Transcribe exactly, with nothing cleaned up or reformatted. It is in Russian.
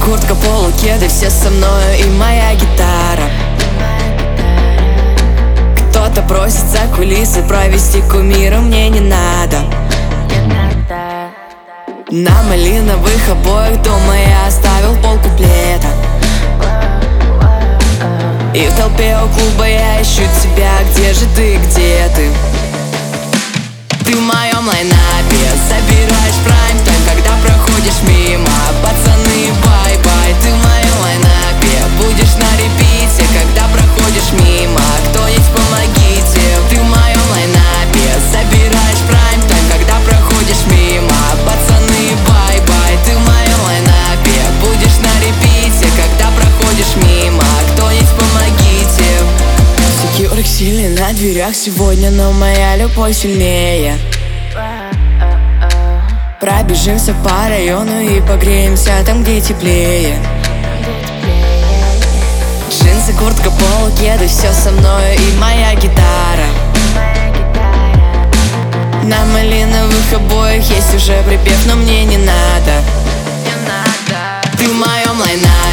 куртка, поло, кеды, все со мною и моя гитара. Кто-то просит за кулисы провести кумира, мне не надо. На малиновых обоях дома я оставил полкуплета. И в толпе у клуба я ищу тебя. Где же ты, где ты? Ты в моем лайнапе, собираешь прайм-тайм, когда проходишь мимо. Пацаны, бай-бай, ты в моем лайнапе, будешь на репите, когда проходишь мимо. Кто-нибудь помогите. Ты в моем лайнапе, собираешь прайм-тайм, когда проходишь мимо. Пацаны, бай-бай, ты в моем лайнапе, будешь на репите, когда проходишь мимо. Кто-нибудь помогите. Секьюрик сильный на дверях сегодня, но моя любовь сильнее. Пробежимся по району и погреемся там, где теплее. Джинсы, куртка, поло, кеды, все со мною и моя гитара. На малиновых обоях есть уже припев, но мне не надо. Ты в моем лайнапе.